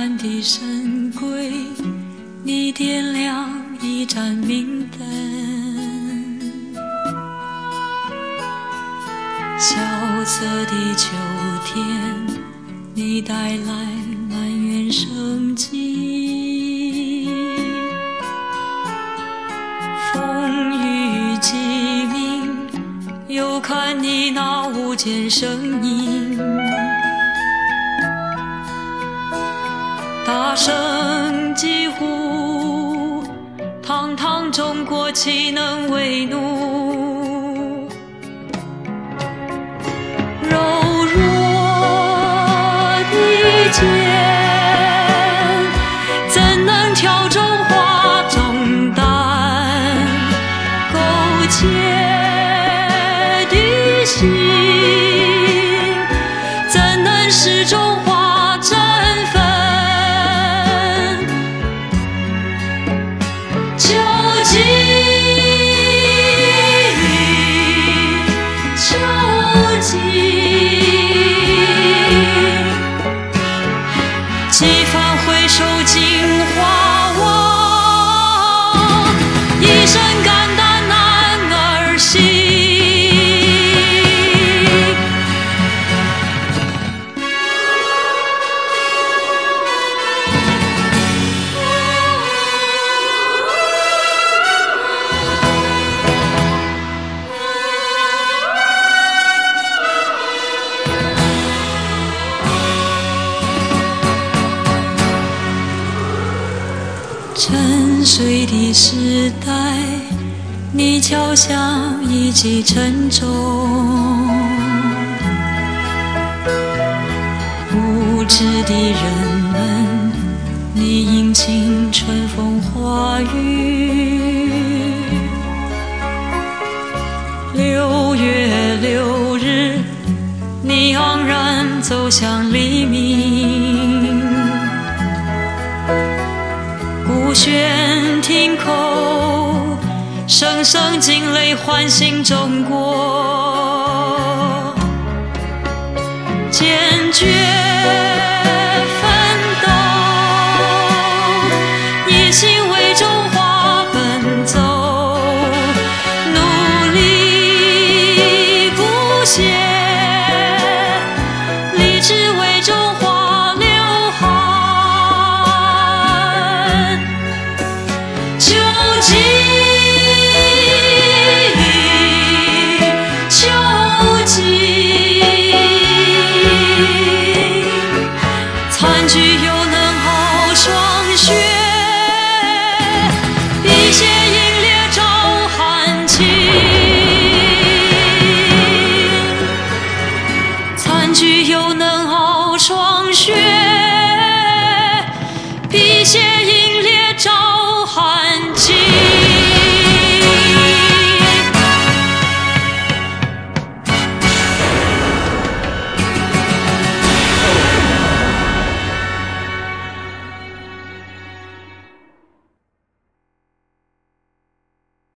看的神龟，你点亮一盏明灯。萧瑟的秋天，你带来满园生机。风雨鸡鸣，又看你那无间声音。大声疾呼，堂堂中国岂能为奴？柔弱的剑，怎能挑中华重担？苟且的心，怎能使中华振奋？究竟，几番回首尽华望，一生肝胆男儿心。沉睡的时代，你敲响一记沉重。无知的人们，你饮尽春风花雨。6月6日，你昂然走向黎明。鼓喧听口，声声惊雷唤醒中国。坚决奋斗，一心为中华奔走，努力不懈，立志为中华流汗。究竟，残局又能傲霜雪，一血英烈照汗青。残局又能傲霜雪。